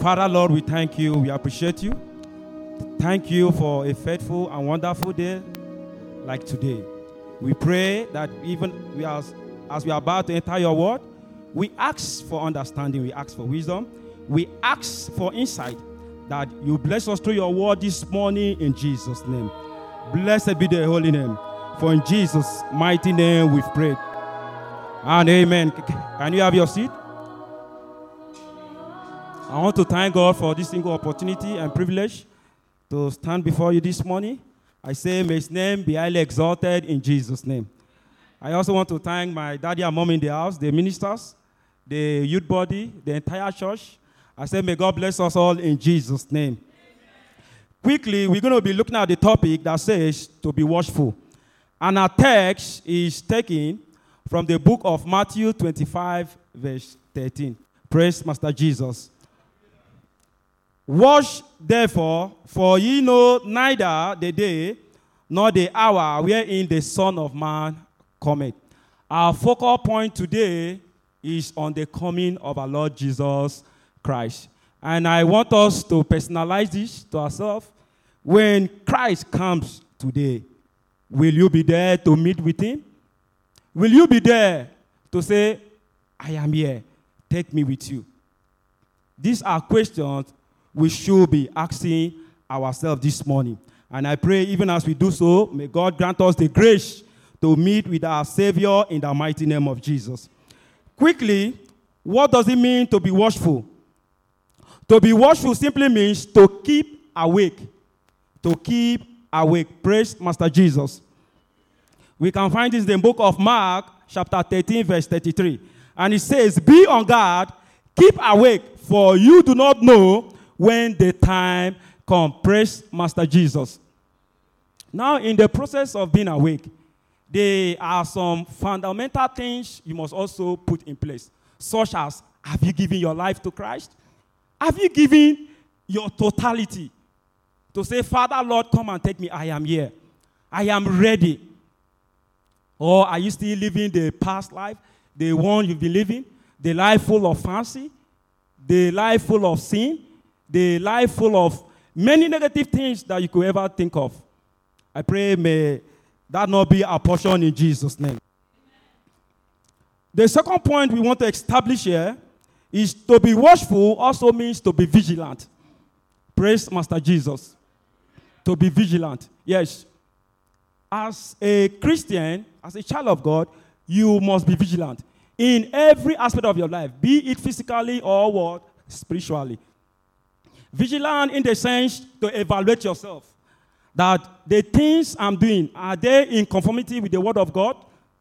Father, Lord, we thank you. We appreciate you. Thank you for a faithful and wonderful day like today. We pray that even as we are about to enter your word, we ask for understanding. We ask for wisdom. We ask for insight, that you bless us through your word this morning in Jesus' name. Blessed be the holy name. For in Jesus' mighty name we've prayed. And amen. Can you have your seat? I want to thank God for this single opportunity and privilege to stand before you this morning. I say, may his name be highly exalted in Jesus' name. I also want to thank my daddy and mom in the house, the ministers, the youth body, the entire church. I say, may God bless us all in Jesus' name. Quickly, we're going to be looking at the topic that says to be watchful. And our text is taken from the book of Matthew 25, verse 13. Praise Master Jesus. Watch therefore, for ye know neither the day nor the hour wherein the Son of Man cometh. Our focal point today is on the coming of our Lord Jesus Christ. And I want us to personalize this to ourselves. When Christ comes today, will you be there to meet with him? Will you be there to say, I am here, take me with you? These are questions we should be asking ourselves this morning. And I pray even as we do so, may God grant us the grace to meet with our Savior in the mighty name of Jesus. Quickly, what does it mean to be watchful? To be watchful simply means to keep awake. To keep awake. Praise Master Jesus. We can find this in the book of Mark, chapter 13, verse 33. And it says, be on guard, keep awake, for you do not know when the time comes. Praise Master Jesus. Now, in the process of being awake, there are some fundamental things you must also put in place, such as, have you given your life to Christ? Have you given your totality to say, Father, Lord, come and take me. I am here. I am ready. Or are you still living the past life, the one you've been living, the life full of fancy, the life full of sin, the life full of many negative things that you could ever think of? I pray may that not be our portion in Jesus' name. The second point we want to establish here is to be watchful also means to be vigilant. Praise Master Jesus. To be vigilant. Yes. As a Christian, as a child of God, you must be vigilant in every aspect of your life, be it physically or what? Spiritually. Vigilant in the sense to evaluate yourself. That the things I'm doing, are they in conformity with the word of God?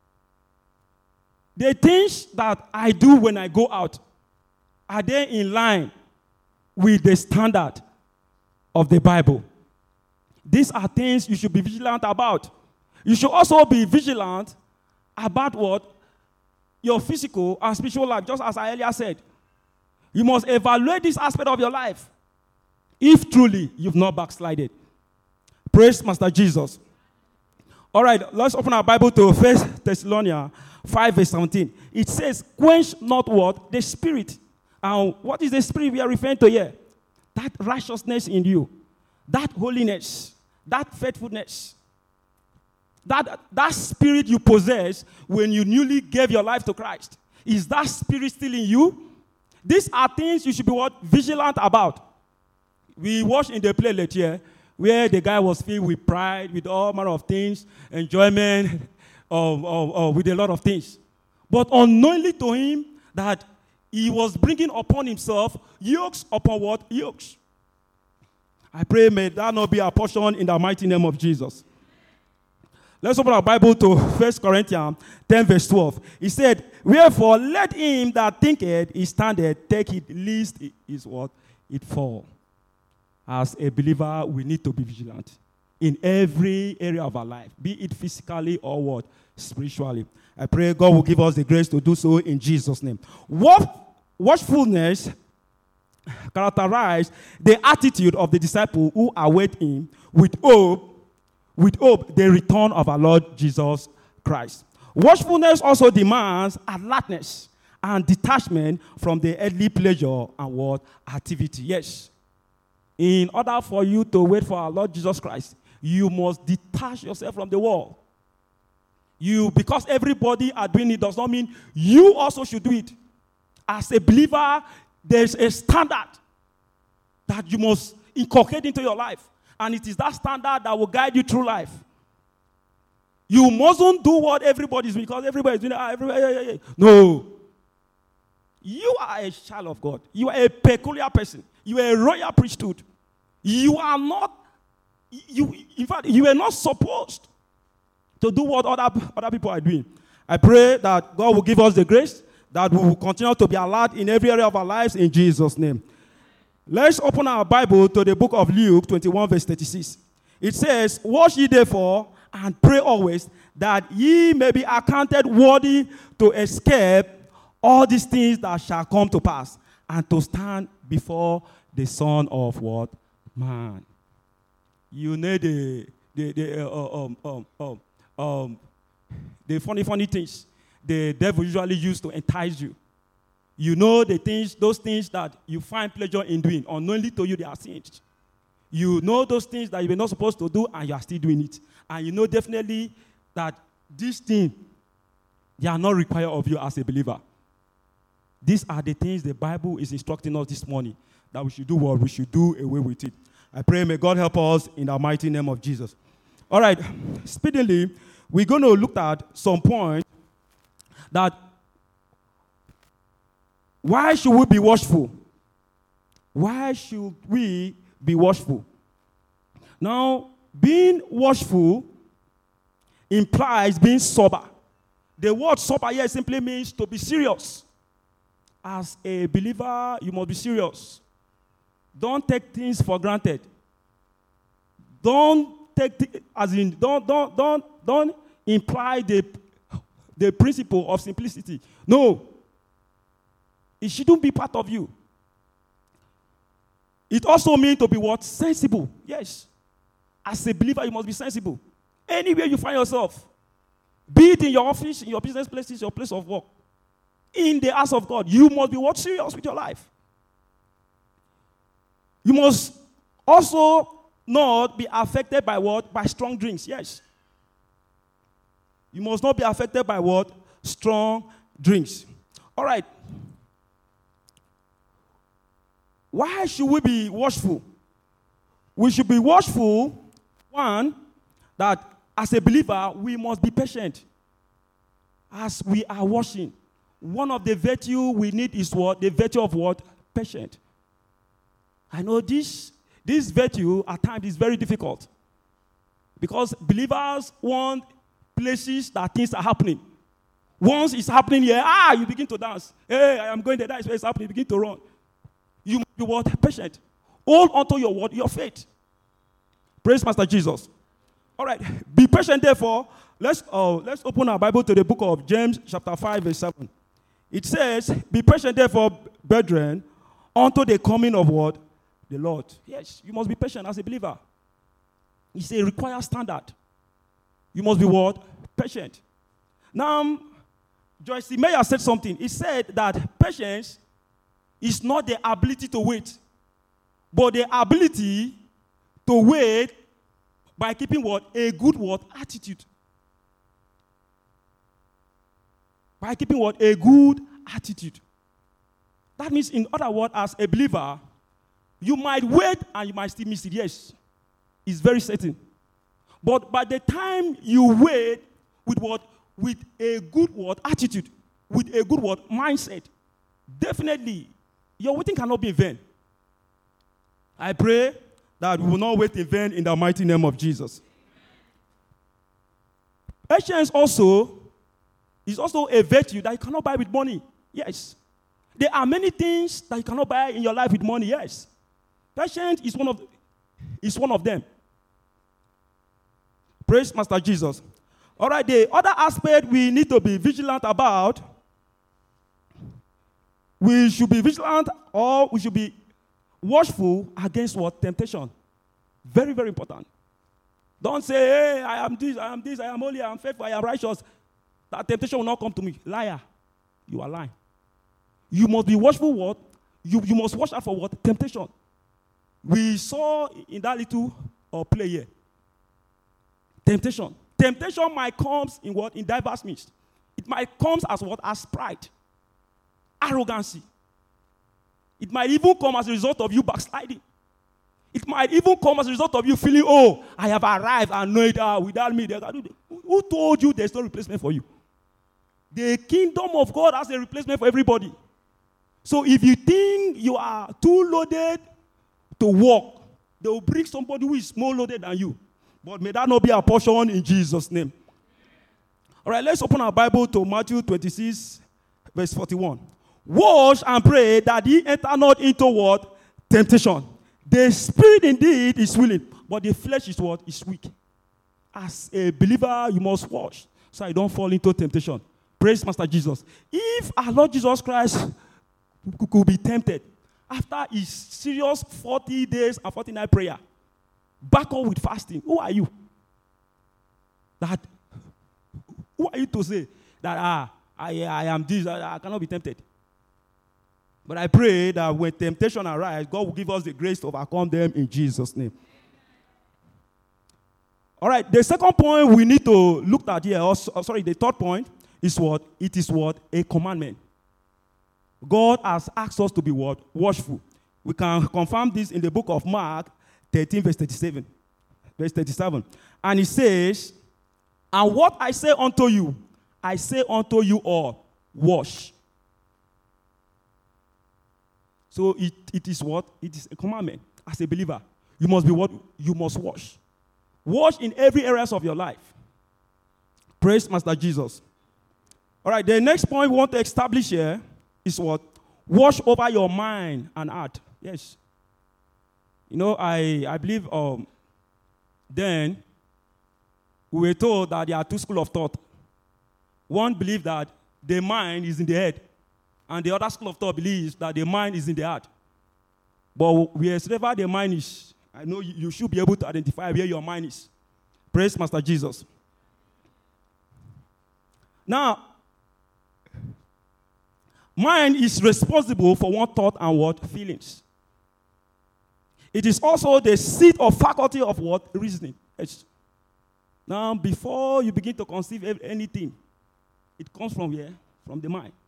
The things that I do when I go out, are they in line with the standard of the Bible? These are things you should be vigilant about. You should also be vigilant about what? Your physical and spiritual life, just as I earlier said. You must evaluate this aspect of your life if truly you've not backslided. Praise Master Jesus. All right, let's open our Bible to 1 Thessalonians 5 verse 17. It says, quench not what? The spirit. And what is the spirit we are referring to here? That righteousness in you. That holiness. That faithfulness. That spirit you possess when you newly gave your life to Christ. Is that spirit still in you? These are things you should be what? Vigilant about. We watched in the playlist here where the guy was filled with pride, with all manner of things, enjoyment, with a lot of things. But unknowingly to him that he was bringing upon himself yokes upon what? Yokes. I pray may that not be our portion in the mighty name of Jesus. Let's open our Bible to 1 Corinthians 10 verse 12. He said, wherefore let him that thinketh he standeth take it, lest it is what? It fall. As a believer, we need to be vigilant in every area of our life, be it physically or what? Spiritually. I pray God will give us the grace to do so in Jesus' name. Watchfulness characterized the attitude of the disciple who await him with hope, the return of our Lord Jesus Christ. Watchfulness also demands alertness and detachment from the earthly pleasure and what? Activity. Yes. In order for you to wait for our Lord Jesus Christ, you must detach yourself from the world. Because everybody are doing it does not mean you also should do it. As a believer, there's a standard that you must inculcate into your life. And it is that standard that will guide you through life. You mustn't do what everybody's doing because everybody's doing it. No. You are a child of God. You are a peculiar person. You are a royal priesthood. You are not, in fact, you are not supposed to do what other people are doing. I pray that God will give us the grace that we will continue to be alert in every area of our lives in Jesus' name. Let's open our Bible to the book of Luke 21 verse 36. It says, watch ye therefore and pray always that ye may be accounted worthy to escape all these things that shall come to pass and to stand before the Son of what? Man. You know the funny things the devil usually uses to entice you. You know those things that you find pleasure in doing. Unknowingly to you, they are sins. You know those things that you were not supposed to do, and you are still doing it. And you know definitely that these things, they are not required of you as a believer. These are the things the Bible is instructing us this morning, that we should do what we should do away with it. I pray may God help us in the mighty name of Jesus. All right, speedily, we're going to look at some points that why should we be watchful? Why should we be watchful? Now, being watchful implies being sober. The word sober here simply means to be serious. As a believer, you must be serious. Don't take things for granted. Don't imply the principle of simplicity. No. It shouldn't be part of you. It also means to be what? Sensible. Yes. As a believer, you must be sensible. Anywhere you find yourself, be it in your office, in your business places, your place of work, in the house of God, you must be what? Serious with your life. You must also not be affected by what? By strong drinks. Yes. You must not be affected by what? Strong drinks. All right. Why should we be watchful? We should be watchful, one, that as a believer, we must be patient. As we are watching, one of the virtue we need is what? The virtue of what? Patient. I know this virtue at times is very difficult. Because believers want places that things are happening. Once it's happening here, you begin to dance. Hey, I am going there, that is where it's happening. You begin to run. You must be what? Patient. Hold on to your word, your faith. Praise Master Jesus. All right. Be patient, therefore. Let's open our Bible to the book of James, chapter 5, verse 7. It says, be patient, therefore, brethren, unto the coming of what? The Lord. Yes, you must be patient as a believer. It's a required standard. You must be what? Patient. Now, Joyce Meyer said something. He said that patience is not the ability to wait, but the ability to wait by keeping what? A good what? Attitude. By keeping what? A good attitude. That means, in other words, as a believer, you might wait and you might still miss it. Yes. It's very certain. But by the time you wait with what? With a good what? Attitude. With a good what? Mindset. Definitely, your waiting cannot be in vain. I pray that we will not wait in vain in the mighty name of Jesus. Patience is also a virtue that you cannot buy with money. Yes. There are many things that you cannot buy in your life with money. Yes. Patience is one of them. Praise Master Jesus. All right, the other aspect we need to be vigilant about, we should be vigilant or we should be watchful against what? Temptation. Very, very important. Don't say, hey, I am this, I am holy, I am faithful, I am righteous. That temptation will not come to me. Liar. You are lying. You must be watchful what? You must watch out for what? Temptation. We saw in that little play here. Temptation. Temptation might come in what? In diverse means. It might come as what? As pride. Arrogancy. It might even come as a result of you backsliding. It might even come as a result of you feeling, oh, I have arrived and know it without me. Who told you there's no replacement for you? The kingdom of God has a replacement for everybody. So if you think you are too loaded to walk, they will bring somebody who is more loaded than you. But may that not be our portion in Jesus' name. All right, let's open our Bible to Matthew 26, verse 41. Watch and pray that ye enter not into what? Temptation. The spirit indeed is willing, but the flesh is what? Is weak. As a believer, you must watch so I don't fall into temptation. Praise Master Jesus. If our Lord Jesus Christ could be tempted after his serious 40 days and 40 night prayer, back up with fasting, who are you? Who are you to say that I am this, I cannot be tempted? But I pray that when temptation arises, God will give us the grace to overcome them in Jesus' name. All right, the second point we need to look at here, the third point is what? It is what? A commandment. God has asked us to be what? Watchful. We can confirm this in the book of Mark 13, verse 37. Verse 37. And it says, and what I say unto you all, watch. So it is what? It is a commandment. As a believer, you must be what? You must watch. Watch in every areas of your life. Praise Master Jesus. All right, the next point we want to establish here is what? Watch over your mind and heart. Yes. You know, I believe then we were told that there are two schools of thought. One believes that the mind is in the head, and the other school of thought believes that the mind is in the heart. But wherever the mind is, I know you should be able to identify where your mind is. Praise Master Jesus. Now, mind is responsible for one thought and what? Feelings. It is also the seat of faculty of what? Reasoning. Now, before you begin to conceive anything, it comes from here, from the mind.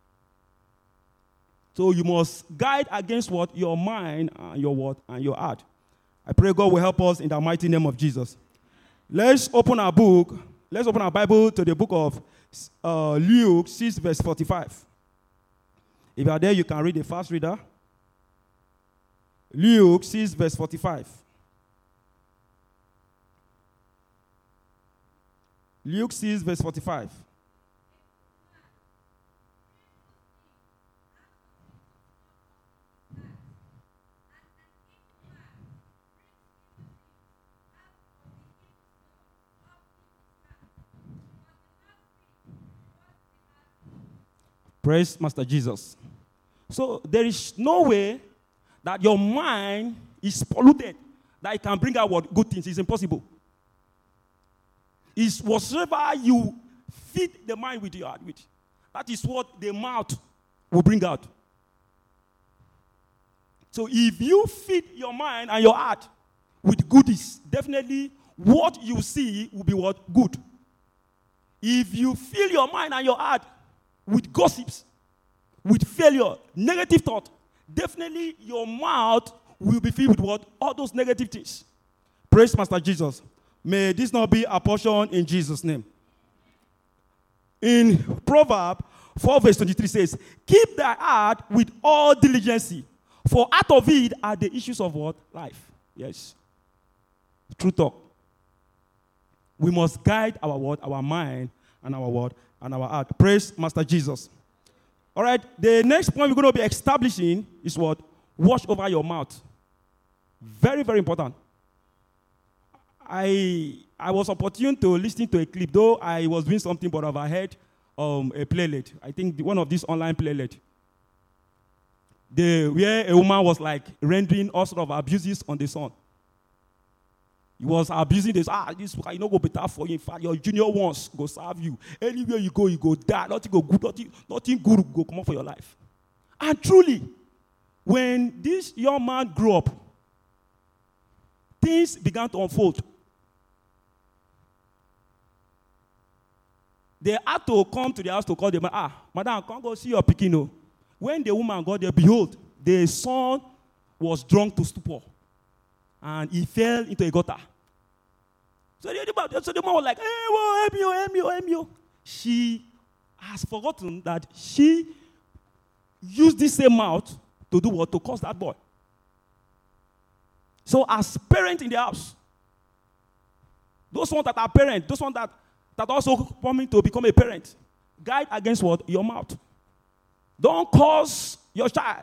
So you must guide against what? Your mind and your what? And your heart. I pray God will help us in the mighty name of Jesus. Let's open our Bible to the book of Luke 6, verse 45. If you are there, you can read the fast reader. Luke 6, verse 45. Luke 6, verse 45. Praise Master Jesus. So there is no way that your mind is polluted, that it can bring out what good things. It's impossible. It's whatsoever you feed the mind with your heart with. That is what the mouth will bring out. So if you feed your mind and your heart with goodies, definitely what you see will be what? Good. If you fill your mind and your heart with gossips, with failure, negative thought, definitely your mouth will be filled with what? All those negative things. Praise Master Jesus. May this not be a portion in Jesus' name. In Proverbs 4 verse 23 says, keep thy heart with all diligence, for out of it are the issues of what? Life. Yes. True talk. We must guide our word, our mind, and our word, and our heart. Praise Master Jesus. All right, the next point we're going to be establishing is what? Watch over your mouth. Very, very important. I was opportune to listen to a clip, though I was doing something, but I heard a playlist. I think one of these online playlists. Where a woman was like rendering all sort of abuses on the son. He was abusing this. This you know go better for you. In fact, your junior ones go serve you. Anywhere you go die. Nothing go good. Nothing good go come out for your life. And truly, when this young man grew up, things began to unfold. They had to come to the house to call the man. Madam, come go see your pikin. When the woman got there, behold, the son was drunk to stupor. And he fell into a gutter. So the man was like, hey, well, help me. She has forgotten that she used this same mouth to do what? To curse that boy. So as parents in the house, those ones that are parents, those ones that also coming to become a parent, guide against what? Your mouth. Don't curse your child.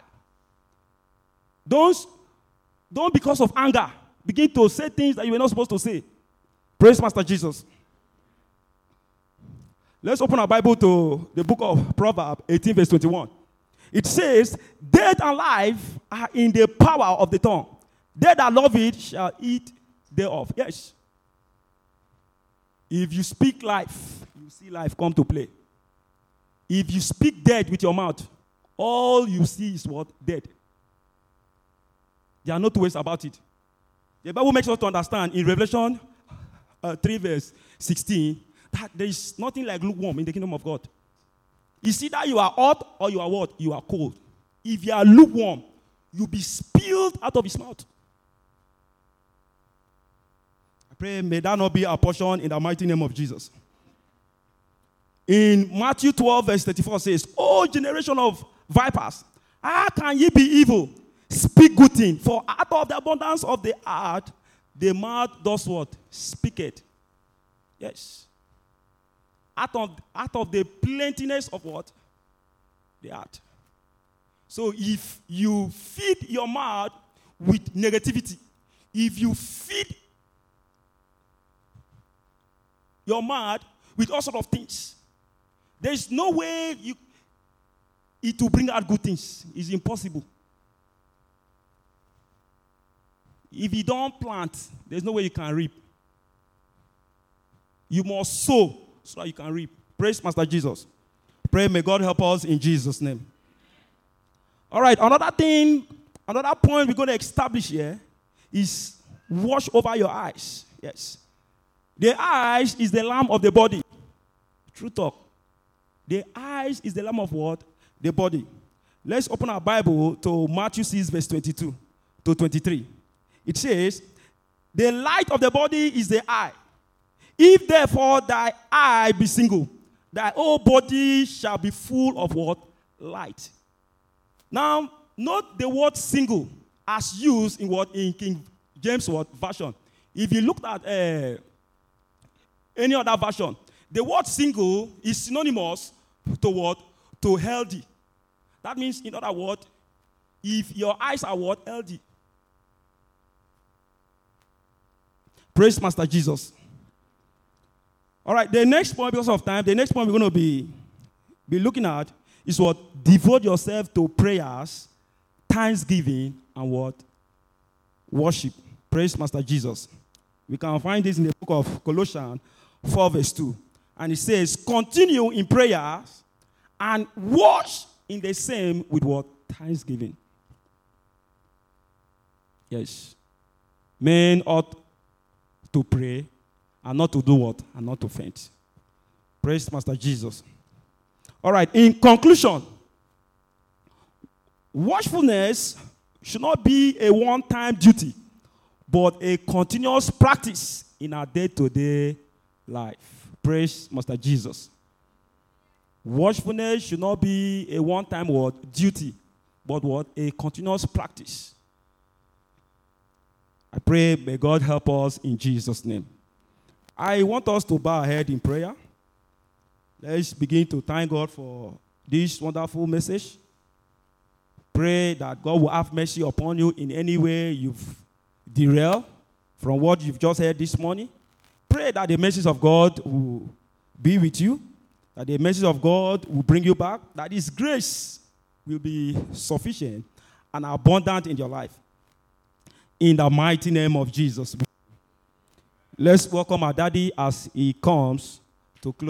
Don't because of anger begin to say things that you were not supposed to say. Praise Master Jesus. Let's open our Bible to the book of Proverbs 18 verse 21. It says, death and life are in the power of the tongue. They that love it shall eat thereof. Yes. If you speak life, you see life come to play. If you speak death with your mouth, all you see is what? Death. There are no two ways about it. The Bible makes us to understand in Revelation 3 verse 16 that there is nothing like lukewarm in the kingdom of God. It's either you are hot or you are what? You are cold. If you are lukewarm, you'll be spilled out of his mouth. I pray may that not be our portion in the mighty name of Jesus. In Matthew 12 verse 34 says, O generation of vipers, how can ye be evil? Speak good thing, for out of the abundance of the heart, the mouth does what? Speaketh. Yes. Out of the plentiness of what? The heart. So if you feed your mouth with negativity, if you feed your mouth with all sorts of things, there is no way it will bring out good things. It's impossible. If you don't plant, there's no way you can reap. You must sow so that you can reap. Praise Master Jesus. Pray, may God help us in Jesus' name. All right, another point we're going to establish here is watch over your eyes. Yes. The eyes is the lamp of the body. True talk. The eyes is the lamp of what? The body. Let's open our Bible to Matthew 6, verse 22 to 23. It says, the light of the body is the eye. If therefore thy eye be single, thy whole body shall be full of what? Light. Now, note the word single as used in what? In King James what? Version. If you looked at any other version, the word single is synonymous to what? To healthy. That means, in other words, if your eyes are what? Healthy. Praise Master Jesus. All right, the next point, because of time, the next point we're going to be looking at is what? Devote yourself to prayers, thanksgiving, and what? Worship. Praise Master Jesus. We can find this in the book of Colossians 4 verse 2. And it says, continue in prayers and watch in the same with what? Thanksgiving. Yes. Men ought to pray and not to do what? And not to faint. Praise Master Jesus. All right, in conclusion, watchfulness should not be a one-time duty, but a continuous practice in our day-to-day life. Praise Master Jesus. Watchfulness should not be a one-time duty, but what? A continuous practice. I pray may God help us in Jesus' name. I want us to bow our head in prayer. Let's begin to thank God for this wonderful message. Pray that God will have mercy upon you in any way you've derailed from what you've just heard this morning. Pray that the mercies of God will be with you, that the mercies of God will bring you back, that His grace will be sufficient and abundant in your life. In the mighty name of Jesus. Let's welcome our daddy as he comes to close.